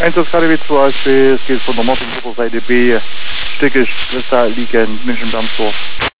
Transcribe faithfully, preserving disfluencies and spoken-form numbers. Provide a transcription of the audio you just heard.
Einsatz K D W zwei A S B, es geht von der Martin-Seite B, Stückisch, Kristall liegen, München-Bernsdorf.